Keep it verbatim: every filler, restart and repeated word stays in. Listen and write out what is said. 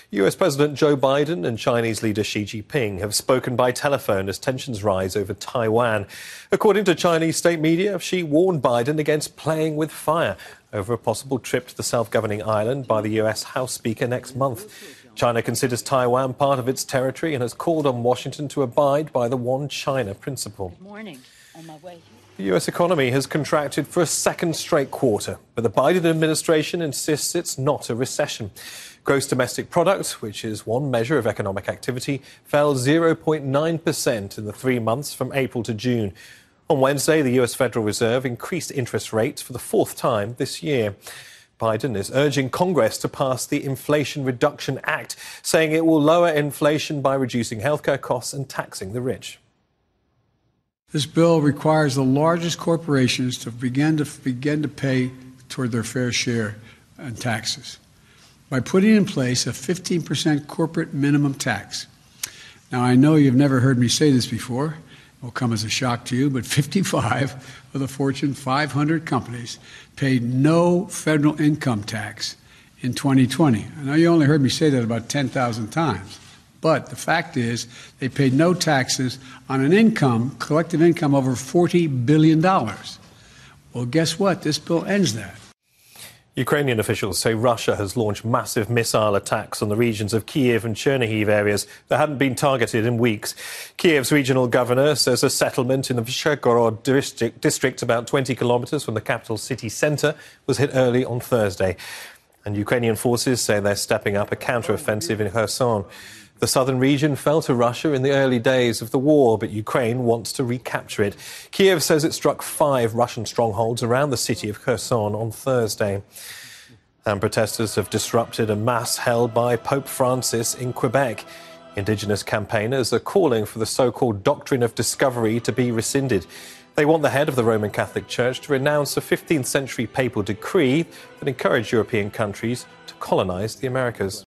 U S President Joe Biden and Chinese leader Xi Jinping have spoken by telephone as tensions rise over Taiwan. According to Chinese state media, Xi warned Biden against playing with fire over a possible trip to the self-governing island by the U S House Speaker next month. China considers Taiwan part of its territory and has called on Washington to abide by the One China principle. Good morning. On my way. The U S economy has contracted for a second straight quarter, but the Biden administration insists it's not a recession. Gross domestic product, which is one measure of economic activity, fell zero point nine percent in the three months from April to June. On Wednesday, the U S Federal Reserve increased interest rates for the fourth time this year. Biden is urging Congress to pass the Inflation Reduction Act, saying it will lower inflation by reducing healthcare costs and taxing the rich. This bill requires the largest corporations to begin to begin to pay toward their fair share in taxes by putting in place a fifteen percent corporate minimum tax. Now, I know you've never heard me say this before. It will come as a shock to you, but fifty-five of the Fortune five hundred companies paid no federal income tax in twenty twenty. I know you only heard me say that about ten thousand times. But the fact is, they paid no taxes on an income, collective income, over forty billion dollars. Well, guess what? This bill ends that. Ukrainian officials say Russia has launched massive missile attacks on the regions of Kyiv and Chernihiv areas that hadn't been targeted in weeks. Kyiv's regional governor says a settlement in the Vyshegorod district, district about twenty kilometres from the capital city centre was hit early on Thursday. And Ukrainian forces say they're stepping up a counter-offensive in Kherson. The southern region fell to Russia in the early days of the war, but Ukraine wants to recapture it. Kyiv says it struck five Russian strongholds around the city of Kherson on Thursday. And protesters have disrupted a mass held by Pope Francis in Quebec. Indigenous campaigners are calling for the so-called doctrine of discovery to be rescinded. They want the head of the Roman Catholic Church to renounce a fifteenth century papal decree that encouraged European countries to colonize the Americas.